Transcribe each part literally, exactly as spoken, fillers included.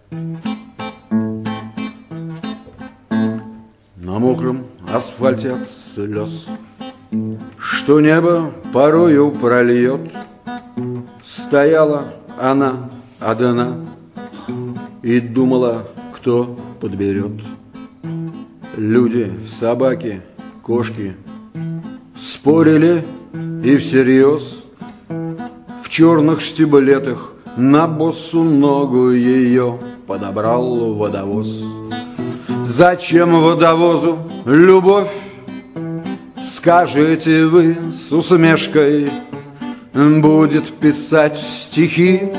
На мокром асфальте от слез, что небо порою прольет, стояла она одна и думала, кто подберет. Люди, собаки, кошки спорили и всерьез. В черных штиблетах на босу ногу ее подобрал водовоз. Зачем водовозу любовь, скажете вы с усмешкой? Будет писать стихи,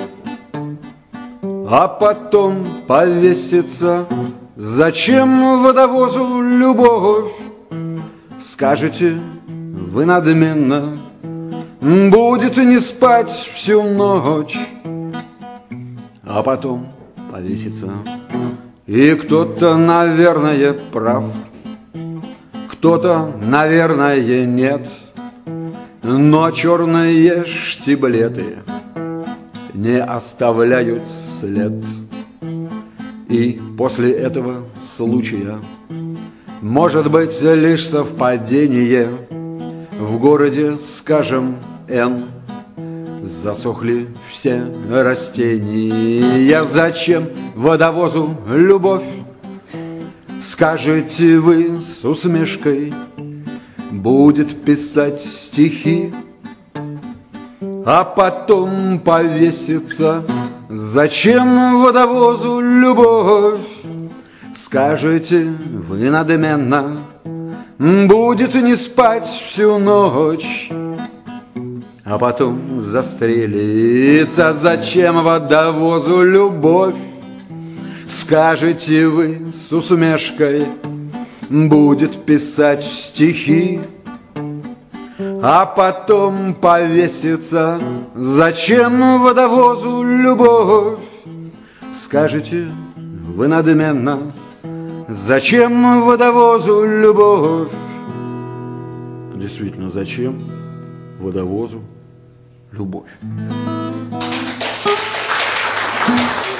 а потом повесится. Зачем водовозу любовь, скажете вы надменно? Будет не спать всю ночь, а потом повесится. И кто-то, наверное, прав, кто-то, наверное, нет, но черные штиблеты не оставляют след. И после этого случая, может быть, лишь совпадение, в городе, скажем, Н, засохли все растения. Зачем водовозу любовь, скажете вы с усмешкой? Будет писать стихи, а потом повесится. Зачем водовозу любовь, скажете вы надменно? Будет не спать всю ночь, а потом застрелиться. Зачем водовозу любовь, скажете вы с усмешкой? Будет писать стихи, а потом повесится. Зачем водовозу любовь, скажете вы надменно? Зачем водовозу любовь? Действительно, зачем водовозу любовь?